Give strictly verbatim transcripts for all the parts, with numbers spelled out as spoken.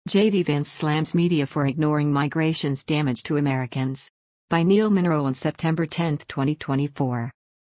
J D Vance slams media for ignoring migration's damage to Americans. By Neil Monroe on September tenth, twenty twenty-four.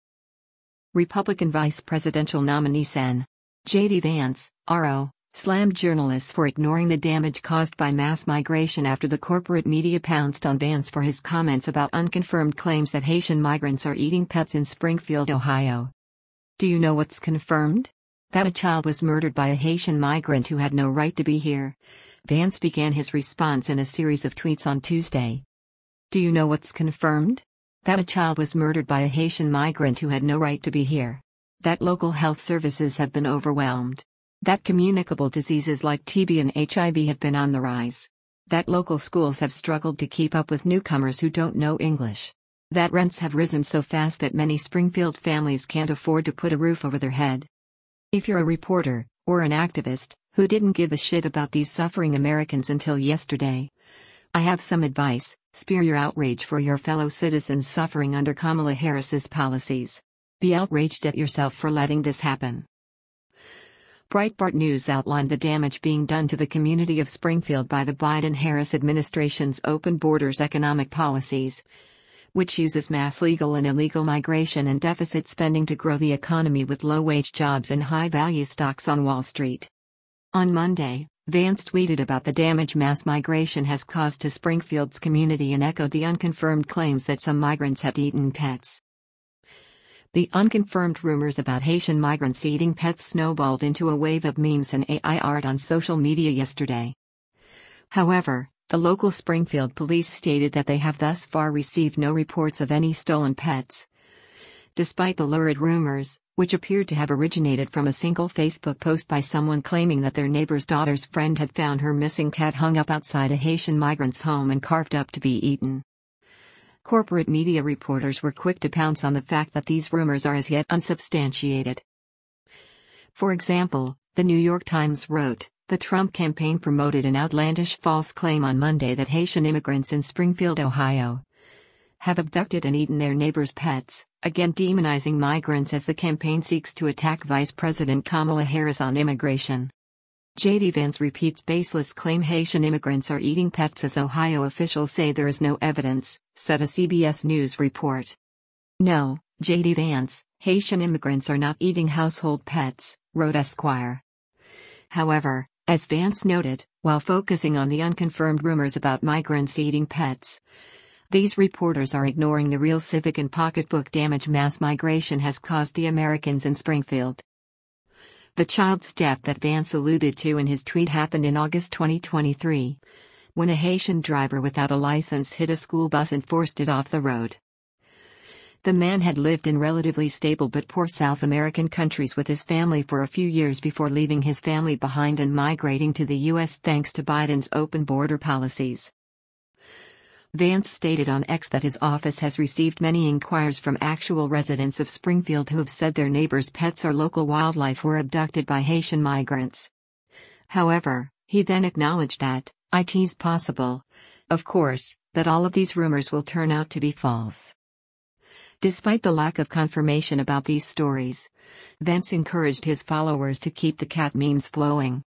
Republican vice presidential nominee Sen. J D Vance, R O, slammed journalists for ignoring the damage caused by mass migration after the corporate media pounced on Vance for his comments about unconfirmed claims that Haitian migrants are eating pets in Springfield, Ohio. Do you know what's confirmed? That a child was murdered by a Haitian migrant who had no right to be here. Vance began his response in a series of tweets on Tuesday. Do you know what's confirmed? That a child was murdered by a Haitian migrant who had no right to be here. That local health services have been overwhelmed. That communicable diseases like T B and H I V have been on the rise. That local schools have struggled to keep up with newcomers who don't know English. That rents have risen so fast that many Springfield families can't afford to put a roof over their head. If you're a reporter, or an activist, who didn't give a shit about these suffering Americans until yesterday, I have some advice: spear your outrage for your fellow citizens suffering under Kamala Harris's policies. Be outraged at yourself for letting this happen. Breitbart News outlined the damage being done to the community of Springfield by the Biden-Harris administration's open borders economic policies, which uses mass legal and illegal migration and deficit spending to grow the economy with low-wage jobs and high-value stocks on Wall Street. On Monday, Vance tweeted about the damage mass migration has caused to Springfield's community and echoed the unconfirmed claims that some migrants had eaten pets. The unconfirmed rumors about Haitian migrants eating pets snowballed into a wave of memes and A I art on social media yesterday. However, the local Springfield police stated that they have thus far received no reports of any stolen pets. Despite the lurid rumors, which appeared to have originated from a single Facebook post by someone claiming that their neighbor's daughter's friend had found her missing cat hung up outside a Haitian migrant's home and carved up to be eaten. Corporate media reporters were quick to pounce on the fact that these rumors are as yet unsubstantiated. For example, the New York Times wrote, the Trump campaign promoted an outlandish false claim on Monday that Haitian immigrants in Springfield, Ohio, have abducted and eaten their neighbors' pets, again demonizing migrants as the campaign seeks to attack Vice President Kamala Harris on immigration. J D Vance repeats baseless claim Haitian immigrants are eating pets as Ohio officials say there is no evidence, said a C B S News report. No, J D Vance, Haitian immigrants are not eating household pets, wrote Esquire. However, as Vance noted, while focusing on the unconfirmed rumors about migrants eating pets, these reporters are ignoring the real civic and pocketbook damage mass migration has caused the Americans in Springfield. The child's death that Vance alluded to in his tweet happened in August twenty twenty-three, when a Haitian driver without a license hit a school bus and forced it off the road. The man had lived in relatively stable but poor South American countries with his family for a few years before leaving his family behind and migrating to the U S thanks to Biden's open border policies. Vance stated on X that his office has received many inquiries from actual residents of Springfield who have said their neighbors' pets or local wildlife were abducted by Haitian migrants. However, he then acknowledged that, it is possible, of course, that all of these rumors will turn out to be false. Despite the lack of confirmation about these stories, Vance encouraged his followers to keep the cat memes flowing.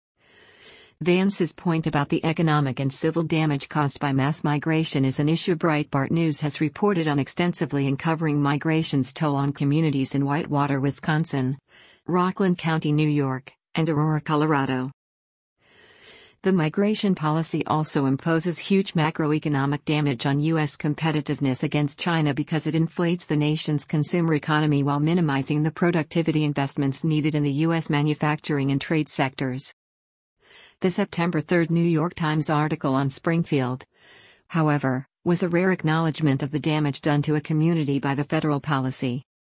Vance's point about the economic and civil damage caused by mass migration is an issue Breitbart News has reported on extensively in covering migration's toll on communities in Whitewater, Wisconsin, Rockland County, New York, and Aurora, Colorado. The migration policy also imposes huge macroeconomic damage on U S competitiveness against China because it inflates the nation's consumer economy while minimizing the productivity investments needed in the U S manufacturing and trade sectors. The September third New York Times article on Springfield, however, was a rare acknowledgement of the damage done to a community by the federal policy.